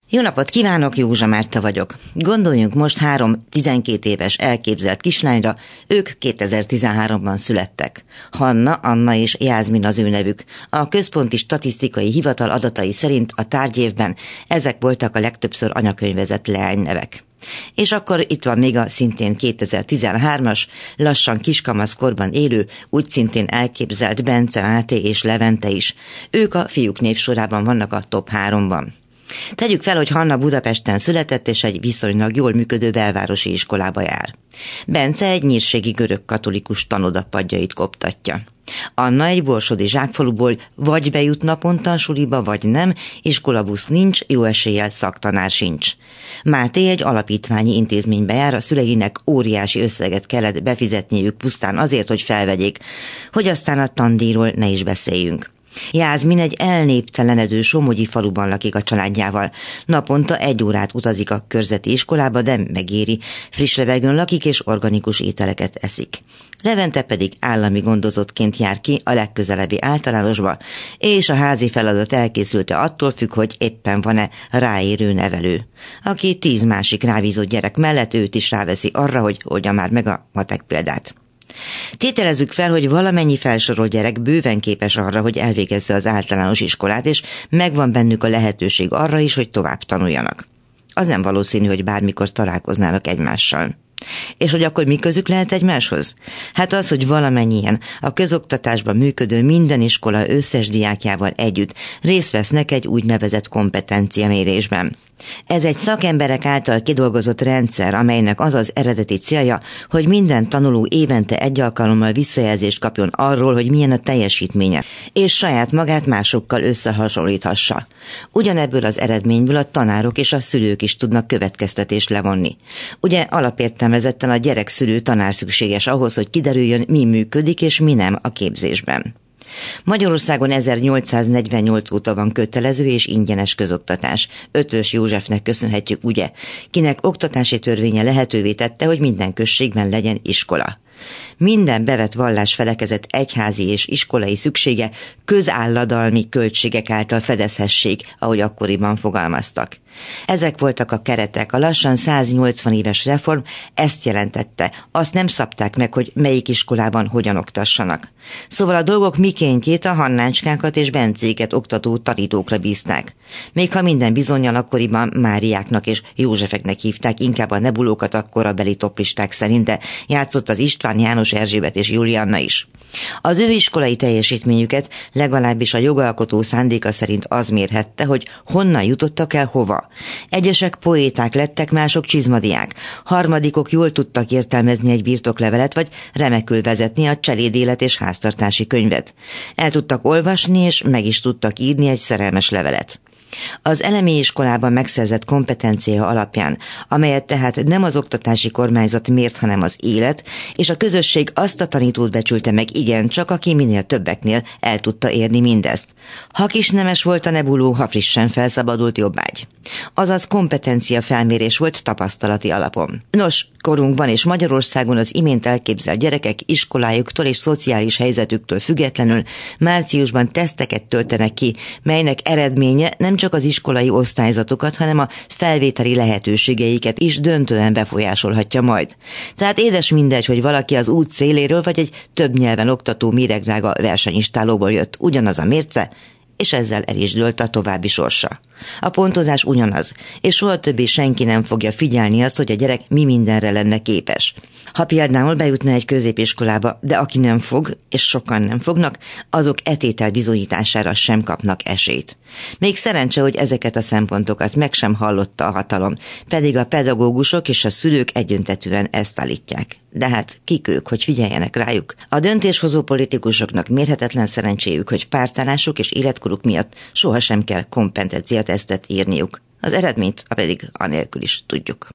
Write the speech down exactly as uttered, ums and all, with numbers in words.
Jó napot kívánok, Józsa Márta vagyok. Gondoljunk most három tizenkét éves elképzelt kislányra, ők kétezer-tizenháromban születtek. Hanna, Anna és Jászmin az ő nevük. A Központi Statisztikai Hivatal adatai szerint a tárgyévben ezek voltak a legtöbbször anyakönyvezett leánynevek. És akkor itt van még a szintén kétezer-tizenhármas, lassan kiskamaszkorban élő, úgy szintén elképzelt Bence, Máté és Levente is. Ők a fiúk névsorában vannak a top háromban. Tegyük fel, hogy Hanna Budapesten született, és egy viszonylag jól működő belvárosi iskolába jár. Bence egy nyírségi görög katolikus tanoda padjait koptatja. Anna egy borsodi zsákfaluból vagy bejut naponta a suliba, vagy nem, iskolabusz nincs, jó eséllyel szaktanár sincs. Máté egy alapítványi intézménybe jár, a szüleinek óriási összeget kellett befizetniük pusztán azért, hogy felvegyék, hogy aztán a tandíjról ne is beszéljünk. Jászmin egy elnéptelenedő somogyi faluban lakik a családjával. Naponta egy órát utazik a körzeti iskolába, de megéri. Friss levegőn lakik és organikus ételeket eszik. Levente pedig állami gondozottként jár ki a legközelebbi általánosba, és a házi feladat elkészülte attól függ, hogy éppen van-e ráérő nevelő, aki tíz másik rábízott gyerek mellett őt is ráveszi arra, hogy oldja már meg a matek példát. Tételezzük fel, hogy valamennyi felsorolt gyerek bőven képes arra, hogy elvégezze az általános iskolát, és megvan bennük a lehetőség arra is, hogy tovább tanuljanak. Az nem valószínű, hogy bármikor találkoznának egymással. És hogy akkor mi közük lehet egymáshoz? Hát az, hogy valamennyien a közoktatásban működő minden iskola összes diákjával együtt részt vesznek egy úgynevezett kompetenciamérésben. Ez egy szakemberek által kidolgozott rendszer, amelynek az az eredeti célja, hogy minden tanuló évente egy alkalommal visszajelzést kapjon arról, hogy milyen a teljesítménye, és saját magát másokkal összehasonlíthassa. Ugyanebből az eredményből a tanárok és a szülők is tudnak következtetést levonni. Ugye alapértelmezetten a gyerek-szülő tanár szükséges ahhoz, hogy kiderüljön, mi működik és mi nem a képzésben. Magyarországon ezernyolcszáznegyvennyolc óta van kötelező és ingyenes közoktatás. Ötvös Józsefnek köszönhetjük, ugye, kinek oktatási törvénye lehetővé tette, hogy minden községben legyen iskola. Minden bevett vallás felekezett egyházi és iskolai szüksége közálladalmi költségek által fedezhessék, ahogy akkoriban fogalmaztak. Ezek voltak a keretek, a lassan száznyolcvan éves reform ezt jelentette, azt nem szabták meg, hogy melyik iskolában hogyan oktassanak. Szóval a dolgok mikéntjét a Hannácskákat és Bencéket oktató tanítókra bízták. Még ha minden bizonnyal akkoriban Máriáknak és Józsefeknek hívták, inkább a nebulókat a korabeli toplisták szerint, de játszott az István, János, Erzsébet és Julianna is. Az ő iskolai teljesítményüket legalábbis a jogalkotó szándéka szerint az mérhette, hogy honnan jutottak el hova. Egyesek poéták lettek, mások csizmadiák. Harmadikok jól tudtak értelmezni egy birtoklevelet, vagy remekül vezetni a cselédélet és háztartási könyvet. El tudtak olvasni, és meg is tudtak írni egy szerelmes levelet. Az elemi iskolában megszerzett kompetencia alapján, amelyet tehát nem az oktatási kormányzat mért, hanem az élet, és a közösség azt a tanítót becsülte meg igencsak, aki minél többeknél el tudta érni mindezt. Ha kisnemes volt a nebuló, ha frissen felszabadult jobbágy. Azaz kompetencia felmérés volt tapasztalati alapon. Nos, korunkban és Magyarországon az imént elképzelt gyerekek iskolájuktól és szociális helyzetüktől függetlenül márciusban teszteket töltenek ki, melynek eredménye nem csak az iskolai osztályzatokat, hanem a felvételi lehetőségeiket is döntően befolyásolhatja majd. Tehát édes mindegy, hogy valaki az út széléről vagy egy több nyelven oktató méregdrága versenyistálóból jött, ugyanaz a mérce, és ezzel el is dőlt a további sorsa. A pontozás ugyanaz, és soha többé senki nem fogja figyelni azt, hogy a gyerek mi mindenre lenne képes. Ha például bejutna egy középiskolába, de aki nem fog, és sokan nem fognak, azok e tétel bizonyítására sem kapnak esélyt. Még szerencse, hogy ezeket a szempontokat meg sem hallotta a hatalom, pedig a pedagógusok és a szülők egyöntetűen ezt állítják. De hát kik ők, hogy figyeljenek rájuk? A döntéshozó politikusoknak mérhetetlen szerencséjük, hogy pártállásuk és életkoruk miatt sohasem kell kompetenciatesztet írniuk. Az eredményt pedig anélkül is tudjuk.